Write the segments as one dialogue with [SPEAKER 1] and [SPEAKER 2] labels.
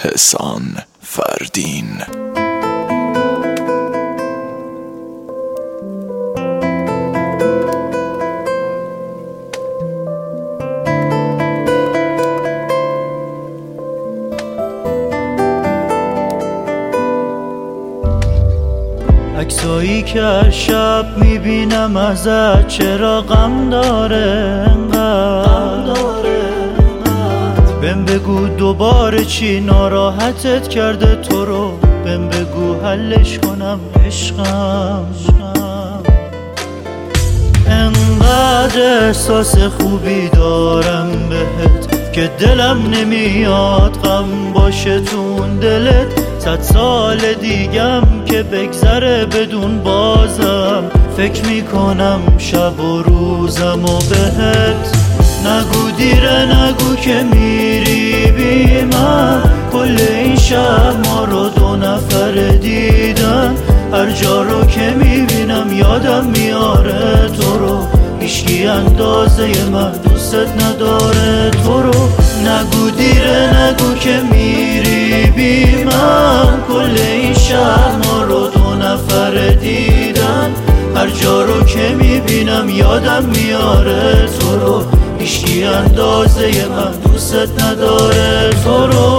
[SPEAKER 1] احسان فردین.
[SPEAKER 2] عکسایی که هر شب میبینم ازت چرا غم داره انقدر؟ بهم بگو دوباره چی ناراحتت کرده تو رو، بهم بگو حلش کنم عشقم. انقدر احساس خوبی دارم بهت که دلم نمیاد غم باشه تو اون دلت. 100 سال دیگم که بگذره بدون بازم فکر میکنم شب و روزم و بهت. نگو دیره نگو که میری بی من، کل این شب ما رو 2 نفر دیدن. هر جا رو که میبینم یادم میاره تو رو، هیچکی اندازه من دوستت نداره تو رو. نگو دیره نگو که میری بی من، کل این شهر ما رو 2 نفر دیدن. هر جا رو که میبینم یادم میاره تو رو، هیچکی اندازه من دوستت نداره تو رو.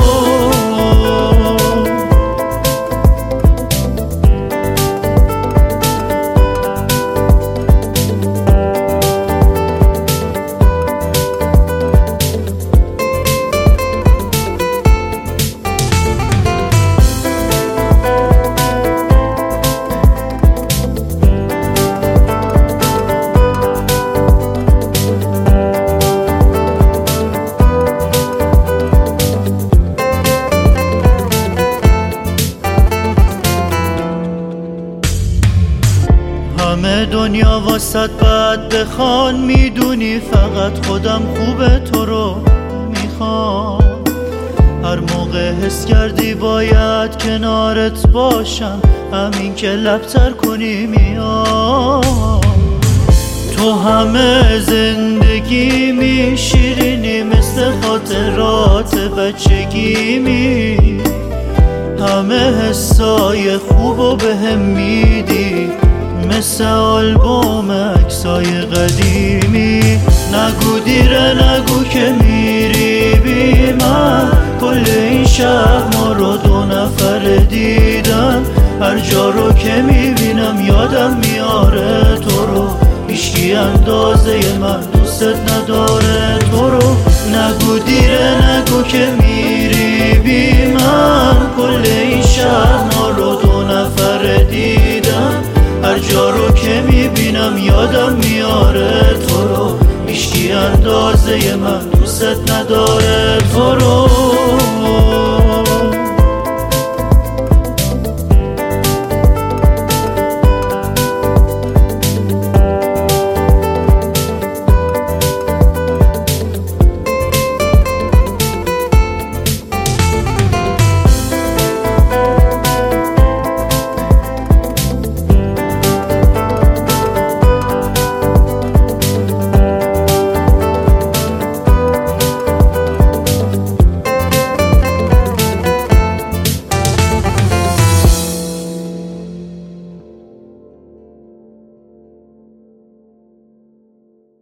[SPEAKER 2] همه دنیا واسط بعد بخوان، میدونی فقط خودم خوبه تو رو میخوام. هر موقع حس کردی باید کنارت باشم، همین که لبتر کنی میام. تو همه زندگی می شیرینی مثل خاطرات بچگی می، همه حسای خوبو بهم میدی مثل آلبوم عکسای قدیمی. نگو دیره نگو که میری بی من، کل این شهر ما رو 2 نفر دیدن. هر جا رو که میبینم یادم میاره تو رو، هیچکی اندازه من دوستت نداره تو رو. نگو دیره نگو که میری بی من، کل این شهر ما رو 2 نفر دیدن. هر جا رو که میبینم یادم میاره تو رو، هیچکی اندازه من دوستت نداره تو